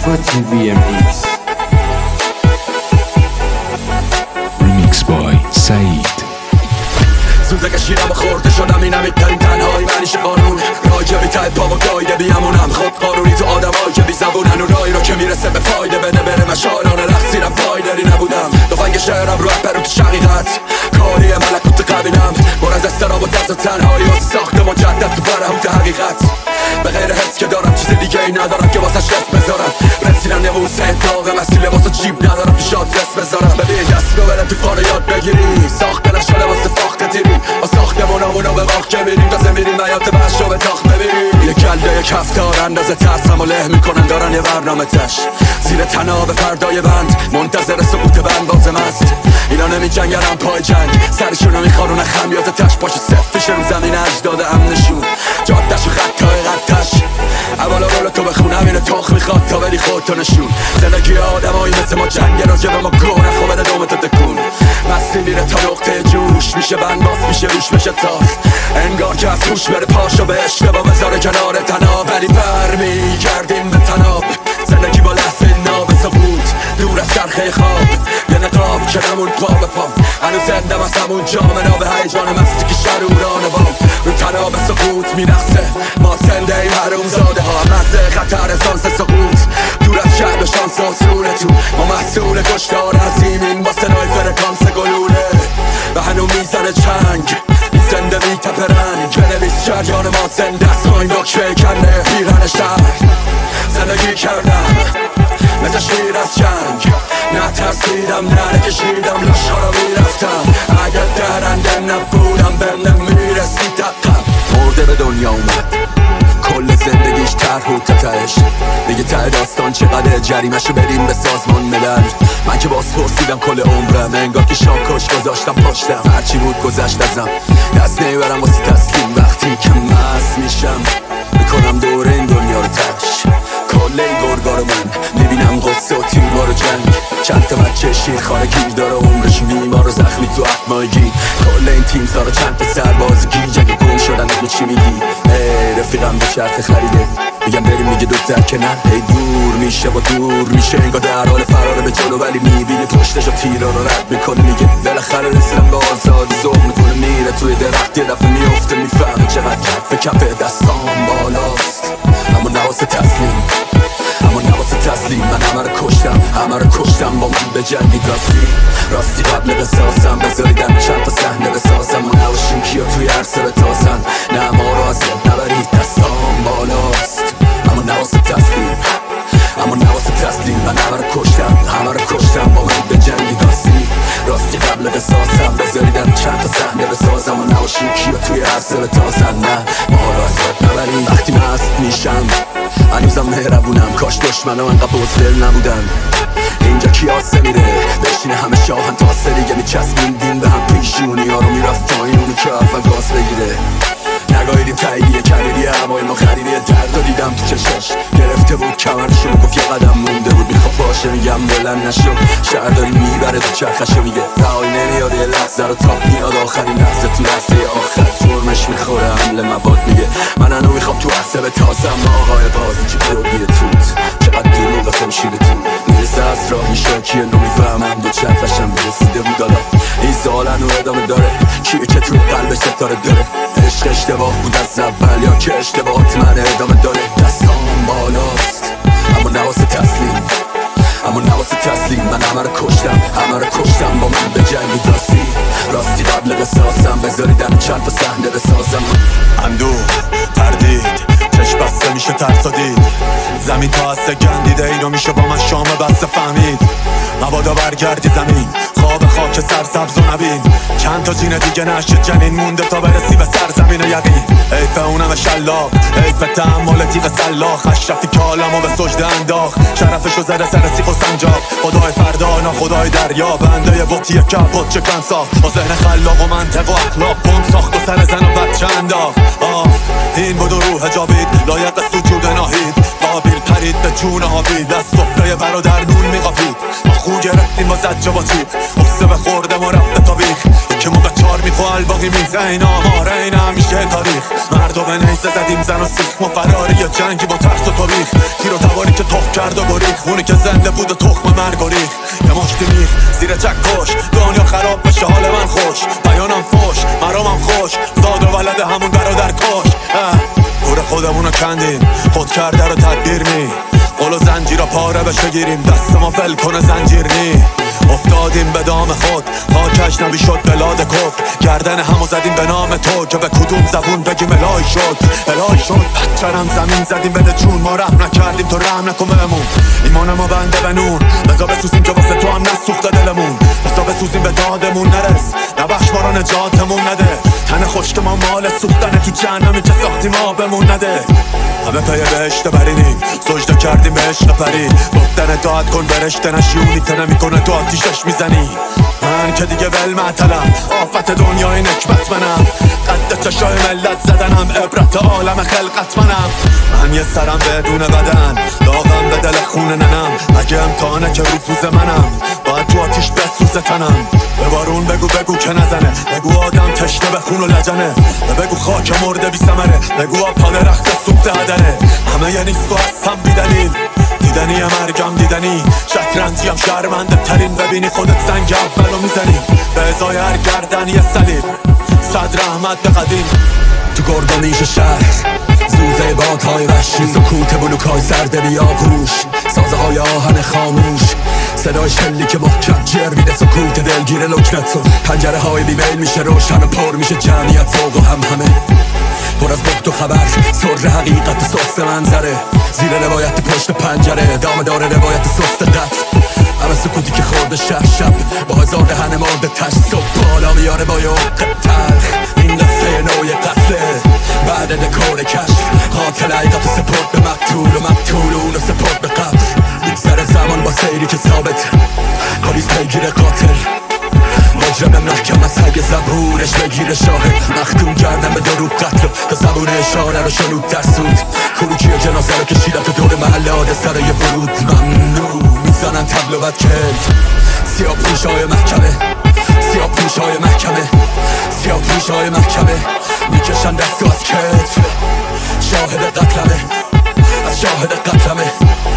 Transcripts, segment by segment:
فاتی BMX Remix by سعید. زوزک شیرم خورده شدم این امیدترین تنهایی منیش قانون رای که بی ته پا و گایده بیمونم خود قانونی تو آدمایی که بی زبونن و رایی رو که میرسه به فایده بده بره من شاعران رقصیرم پایداری نبودم دفنگ شعرم رو اپرو تو شقیقت کاری ملکوت قبیلم بر از استراب و دست تنهایی واسه ساخت مجدد تو برهوت حقیقت به غیر حس که دارم چیز دیگه ای ندارم که واسه شست بذارم رسیدن نموس انتاق مسئله واسه جیب ندارم پیشات دست بذارم ببین دست رو برم تو فانو یاد بگیری ساخت نشده واسه فاخت تیری با ساختمونامونو به باخ که میریم تازه میریم میات وحش رو به تاخت ببینیم یه کله یک هفتار اندازه ترسم و له میکنن دارن یه برنامه تش زیر تناب فردای بند منتظر سقوط بند بازم است اینا نمی جنگرم پای جنگ سرشونو میخارونه خمیازه تش پاش سفیش رو زمین اجداد امنشون جادش و خطای غدتش اولا رول تو بخونم اینه تاخ میخواد تا بری خودتو نشون زندگی آدمایی مثل ما جنگ راجع به ما گونه خب بده دومتو تکون مستی میره تا نقطه جوش میشه بند باز میشه روش بشه تاخ انگار که از توش بره پاشو به اشتباه بذاره کنار تناب ولی برمیگردیم به تناب زندگی با لحظه ناب سقوط دور از چرخه خواب یه نقاب که نمون پا به پام هنوز زندم از همون جام ناب هیجان مستی که شروران بام رو تناب سقوط میرخصه ما زنده این حروم زاده ها مزه خطر سانس سقوط دور از شهر و شانس آسونه تو ما محصول کشتار عظیمین با سنای فرکانس گلوله و هنو میزنه چنگ زنده میتپه رنگ بنویس جریان ما زنده است ما این دکشه کنه پیرهن شهر زندگی کردم مثل شیر از جنگ نترسیدم نکشیدم لاشا رو میرفتم اگر درنده نبودم بهم نمیرسی دقم مرده به دنیا اومد کل زندگیش طرح و تتهش دیگه ته داستان چقدر جریمشو بریم به سازمان ملل من که باز پرسیدم کل عمرم انگار که شاکش گذاشتم پشتم هرچی بود گذشت ازم دست نمیبرم واسه تسلیم وقتی که مست میشم میکنم دور این دنیا رو تش کل این گرگا رو من میبینم غصه و تیربار و جنگ چند تا بچه شیرخانه گیر داره عمرش بیمار و زخمی تو اقمایگی کل این تیم سارا چند تا سرباز گیج اگه گم شدن بگو چی میگی رفیقم به شرط خریده میگم بریم میگه دوتر که نه هی دور میشه و دور میشه انگار در حال فراره به جلو ولی میبینی پشتشو تیرا رو رد میکنه میگه بالاخره رسیدم به آزادی ذوق میکنه میره توی درخت یه دفعه میفته میفهمه چقدر کف دستام بالاست اما نواسه تسلیم من همه رو کشتم با من به جنگید راستی قبل قصاصم بذاریدم چند تا صحنه بسازم ما نباشیم کیا توی عرصه بتازن نه ما رو از یاد نبرید دستام بالاست اما نواسه تسلیم من همه رو کشتم با من به جنگید راستی قبل قصاصم بذاریدم چند تا صحنه بسازم ما نباشیم کیا توی عرصه بتازن نه ما رو از یاد نبرید وقتی مست میشم هنوزم مهربونم کاش دشمنم انقدر بزدل نبودن اینجا کیاسه میره بشینه همه شاهن تا سریگه میچسبیندین به هم پیشونی ها رو میرفت پایین اونی که اول گاز بگیره نگاهیدیم تاییدیه کلیدیه هوای ما خریدیه درد رو دیدم تو چشش گرفته بود کمرشو میگفت یه قدم مونده بود میخواد باشه میگم بلند نشو شهر داری میبره تو چرخشو میگه رهایی نمیاد یه لحظه رو تاپ میاد آخرین لحظه تو لحظه آخر فرمش میخوره حمله مواد میگه من هنو میخوام تو عرصه بتازم آقای بازی چی پروگیه توت چقدر دروغ خمشیده تو میرسه از راه میشه کیه نمیفهمم دو چرخشم برسیده بود حالا این سالن و ادامه داره کیه که تو قلبش ستاره داره عشق اشتباه بود از اول یا که اشتباهات من ادامه داره دستام بالاست اما نواسه تسلیم من همه رو کشتم با من به جنگید راستی قبل قصاصم بذاریدم چند تا صحنه بسازم اندوه تردید چشم بسته میشه ترسا دید زمین تا هسته گندیده اینو میشه با من شام بسته فهمید مبادا برگردی زمین خواب خاک سرسبز و نبین چند تا جین دیگه نشه جنین مونده تا برسی به سرزمین و یقین حیف اونم شلاق حیف تحمل تیغ سلاخ اشرفی که عالمو به سجده انداخت شرفشو زده سر سیخ و سنجاق خدای فردا نه خدای دریا بنده یه بطیه کبوت چکن ساخت با ذهن خلاق و منطق و اخلاق بم ساخت و سر زن و بچه انداخت این بود و روح جاوید لایق سجود ناهید قابیل پرید به جون حابیل از سفره برادر نون میقاپید ما خو گرفتیم با زجه با تیغ قصه به خوردم و رفته تا بیخ که موقع چار میخوا الباقی میخ این آماره این همیشه تاریخ مرد و به نیزه زدیم زن و سیخ ما فراری یا جنگی با ترس و تاریخ تیر و تواری که تخم کرد و گریخ اونی که زنده بود و تخم مرگ و ریخ یه مشتی میخ زیر چکش دنیا خراب بشه حال من خوش بیانم فوش مرامم خوش زاد و ولد همون برادر کش گور خودمونو کندیم خود کرده رو تدبیر نی قل و زنجیر رو پاره بشه گیریم دست ما ول کنه زنجیر نی افتادیم به دام خود خاکش نبی شد بلاد کفر گردن همو زدیم به نام تو که به کدوم زبون بگیم الهی شد الهی شد چرم زمین زدیم بده چون ما رحم نکردیم تو رحم نکن بهمون ایمان ما بنده به نون بزا بسوزیم که واسه تو هم نسوخته دلمون بزا بسوزیم به دادمون نرس نبخش ما رو نجاتمون نده تن خشک ما مال سوختنه تو جهنمی که ساختیم آبمون نده همه پی بهشت برینیم سجده کردیم به عشق پری گفتن داد کن برشته نشی اونی که نمیکنه تو آتیشش میزنی من که دیگه ول معطلم آفت دنیای نکبت منم قد چشای ملت زدنم عبرت عالم خلقت منم من یه سرم بدون بدن داغم به دل خون ننم اگه امتحانه که رفوز منم باید تو آتیش بسوزه تنم به بارون بگو که نزنه بگو آدم تشنه به خون و لجنه بگو خاک مرده بی ثمره بگو آب درخت سوخته هدره همه یه نیست و هستم بیدلیل دیدنی مرگم دیدنی شطرنجیم شرمنده ترین ببینی خودت زنگ اولو میزنی به ازای هر گردن یه صلیب صد رحمت به قدیم تو گردانیش شهر زوزه بادهای وحشی سکوت بلوکای سرد بیاغوش سازه های آهن خاموش صدای شلی که محکم جر میده سکوت دلگیر لکنت و پنجره های بیمیل میشه روشن و پر میشه جمعیت ذوق و همه پر از بخت و خبر سر حقیقت سست منظره زیر روایت پشت پنجره دام داره روایت سست قتل همه سکوتی که خورده شب با هزار دهن مرده تشت صبح بالا میاره با یه عقب تلخ این قصه نوع قتله بعد دکور کشف قاتل حقیقت سپرد به مقتول و اونو سپرد به قبر سر زمان با سیری که ثابت پلیس پیگیر قاتل مجرم محکم از حق زبونش بگیر شاهد مختوم کردن به دروب قتل تا زبون اشاره رو شنود ترسود کروکی جنازه رو کشیدن تو دور محله آده سر یه ورود ممنوع میزنن تبل و بد کل سیاه پوش های محکمه سیاه پوش های محکمه سیاه پوش های محکمه میکشن دستو از کتف شاهد قتلمه از شاهد قتلمه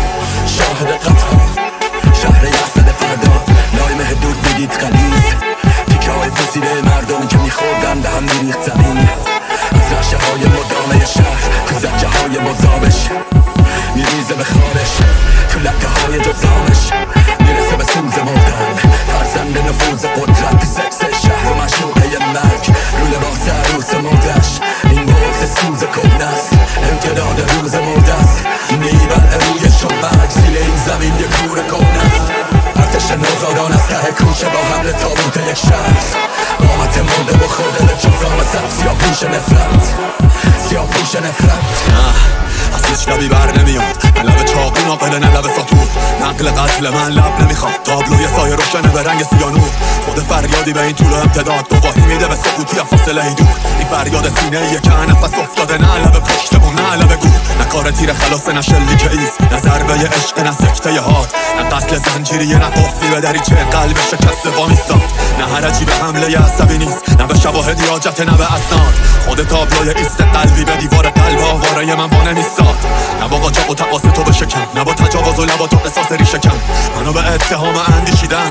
شاهد قتلمه شهر یحصد فردا لایم حدود میدید غلیظ تیکه های پوسیده مردم که میخوردن به هم میریخت زمین از رشه های مدامه شهر تو زجه های مذابش میریزه به خوابش تو لکه های جزامش میرسه به سوز مردن فرزند نفوذ قدرت سکس شهر و مشروعه مرگ رو لباس عروس مردش این بغض سوز کنست امتداد روز مردست نیبل روی شمک زیر این زمین یک کور کنست ارتش نوزادان از ته کوچه با حمل تابوت یک شهر قامت مرده و خورده به جزام سب سیاه پوش نفرت سیاه پوش نفرت از هیچ لبی بر نمیاد من لب چاقو ناقله نه لب ساتور نقل قتل من لب نمیخواد تابلوی سایه روشنه به رنگ سیانور خود فریادی به این طول و امتداد گواهی میده به سقوطی از فاصله دور این فریاد سینه یه که نفس افتاده نه لب پشتمون نه لب گور نه کار تیر خلاص نه شلی که ایست نه ضربه عشق نه سکته هات نه قتل زنجیریه نه قفلی به دریچه قلب شکسته وامیستاد نه حرجی به حمله عصبی نیست نه به شواهدی حاجت نه به اسناد خود تابلوی ایست قلبی به دیوار قلب آواره من وانه نیستاد نه با قاچاق و تقاس تو بشکن نه با تجاوز و لبا تو قصاص ریشکن منو به اتهام اندیشیدن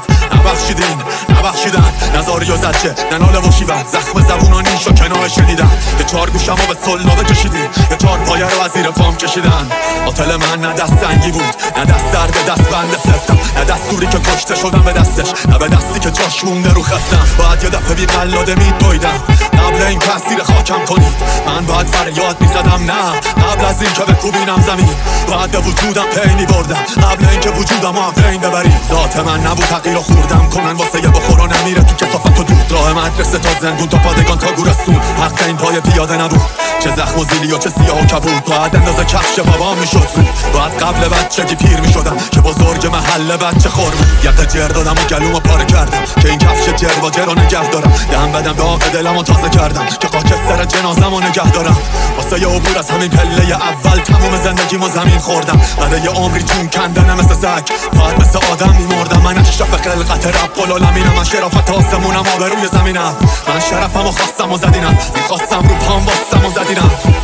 نبخشیدن نزاری و زجه نه ناله و شیون زخم زبون و نیش و کناه شنیدن یه چار گوشم و به سلابه کشیدیم یه چار پایه رو از زیر پام کشیدن قاتل من نه دست سنگی بود نه دست درد دست بنده سفتم نه دستوری که کشته شدم به دستش نه به دستی که جاش مونده رو خفتم باید یه دفعه بی قلاده میدویدم قبل این که اسیر خاکم کنید من باید فریاد میزدم نه قبل از این که بکوبینم زمین باید به وجودم پی میبردم قبل این که وجودم هم پین ببری ذات من نبود تغییر و خوردم کنن واسه یه بخور و نمیره تو کسافت و دود راه مدرسه تا زندون تا پادگان تا گورستون حق این پای پیاده نبود چه زخم و زیلی و چه سیاه و کبود باید اندازه کفش بابام میشد زود باید قبل بچگی پیر میشدم که بزرگ محله بچه خور بود یقه جر دادم و گلومو پاره کردم که این کفش جر و جر رو نگه دارم دم بدم به آق دلمو تازه کردم که خاکستر جنازمو نگه دارم واسه یه عبور از همین پله اول تموم زندگیمو زمین خوردم بعد یه عمری جون کندن مثل سگ باید مثل آدم میمردم من اشرف خلقت رب قلالمینم من شرافت آسمونم آبروی زمینم من شرفمو خواستم و زدینم میخواستم رو پام باستم و زدینم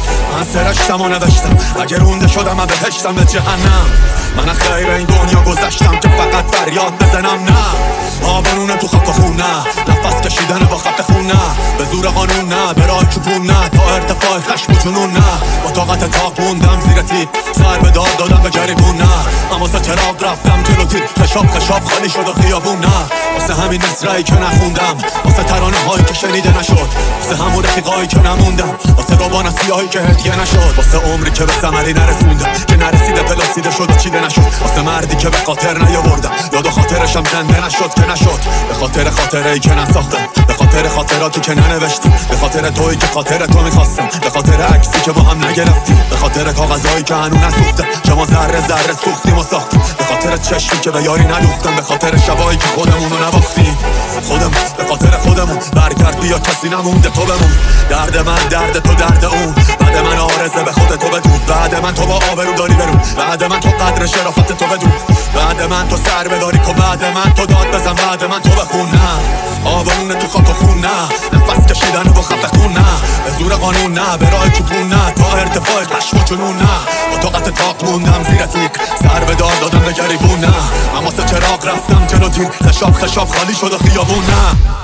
من سرشتم و نوشتم اگه رونده شدم من بهشتم به جهنم. من خیر این دنیا گذشتم که فقط فریاد بزنم نه. آبرونه تو خط خون نه، نفس کشیدن با خط خون نه، به زور قانون نه، به راه چوبون نه، تا ارتفاع خشم و جنون نه. با طاقت تاق موندم زیر تیپ، سر به داد دادم به گریبون نه. اما سه چراغ رفتم جلو تیر، خشاب خالی شد و خیابون نه. واسه همین نصره‌ای که نخوندم، واسه ترانه هایی که شنیده نشد، واسه همون رفیقایی که نموندم، واسه روبان سیاهی که هدیه نشد، واسه عمری که به ثمری نرسوندم، که نرسیده پلاسیده شد و چیده نشد، واسه مردی که به خاطر نیاوردم، یاد و خاطرشم زنده نشد که نشد، به خاطر خاطره‌ای که نساختم، به خاطر خاطراتی که ننوشتم، به خاطر تویی که خاطر تو می‌خواستم، به خاطر عکسی که با هم نگرفتیم، به خاطر کاغذایی که هنوز نسوختم، که ما ذره ذره سوختیم و ساختیم، به خاطر چشمی که به یاری ندوختم، به خاطر شبایی که خودمون رو نباختیم. به خاطر خودمون برگرد بیا کسی نمونده تو بمون. درد من درد تو درد اون، بعد من آرزه به خود تو بدون، بعد من تو با آبرو داری برون، بعد من تو قدر شرافت تو بدون، بعد من تو سر بداری کن، بعد من تو داد بزن، بعد من تو بخون نه. آبرونه تو خاک و خون نه، نفس کشیدن با خفه خون نه، به زور قانون نه، به راه چوبون نه، تا ارتفاع خشم و جنون نه. با طاقت تاق موندم زیر تیک، سر به داد دادم به گریبون نه. اما سه چراغ رفتم جلو تیر، خشاب خالی شد و خیابون نه.